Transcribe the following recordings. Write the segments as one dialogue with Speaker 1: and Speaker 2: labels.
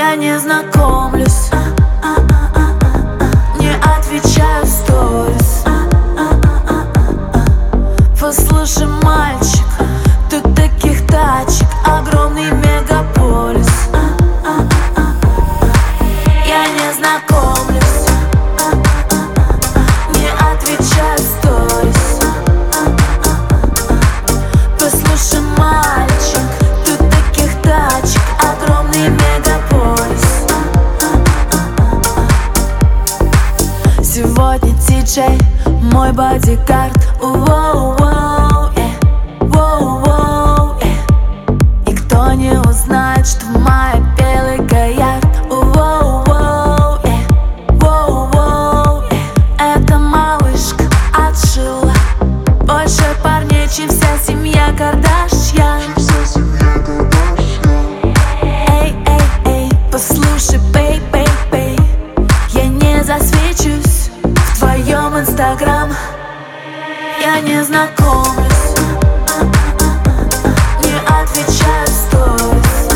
Speaker 1: Я не знакомлюсь, не отвечаю в сторис. Послушай, мальчик, тут таких тачек огромный мегаполис. Я не знакомлюсь, не отвечаю в сторис. Послушай, мальчик, тут таких тачек огромный мегаполис. Сегодня диджей, мой бодигард. Никто не узнает, что моя белый Гоярд. Эта малышка отшила больше парней, чем вся семья Кардашьян. Эй, эй, эй, послушай, бей, бей, бей, я не засвечусь в твоем инстаграм. Я не знакомлюсь, не отвечаю в сторис.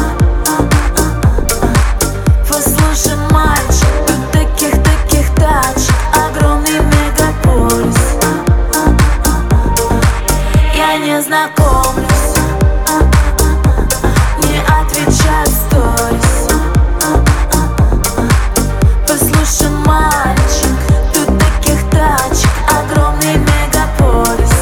Speaker 1: Послушай, мальчик, тут таких тачек огромный мегаполис. Я не знакомлюсь, не отвечаю в сторис. Послушай, мальчик, тут таких тачек огромный мегаполис.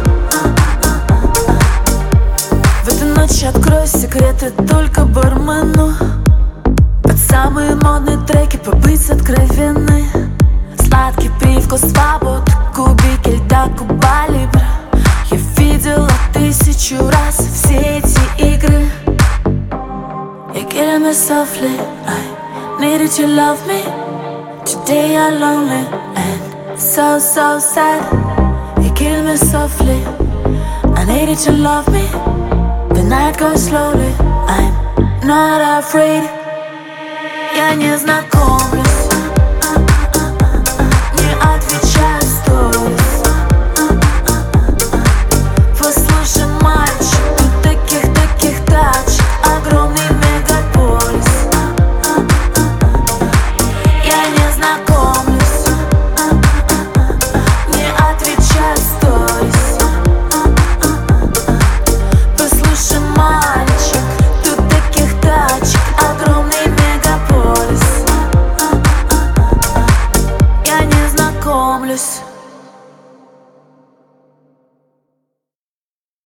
Speaker 1: В эту ночь открою секреты только бармену. Под самые модные треки побыть откровенной. Сладкий привкус свобод, кубики льда, Куба Либра. Я видела 1000 раз все эти игры. You're killing me softly, I needed to love me. Today I'm lonely and so sad. You're killing me softly, I needed to love me. The night goes slowly, I'm not afraid. Я не знаком.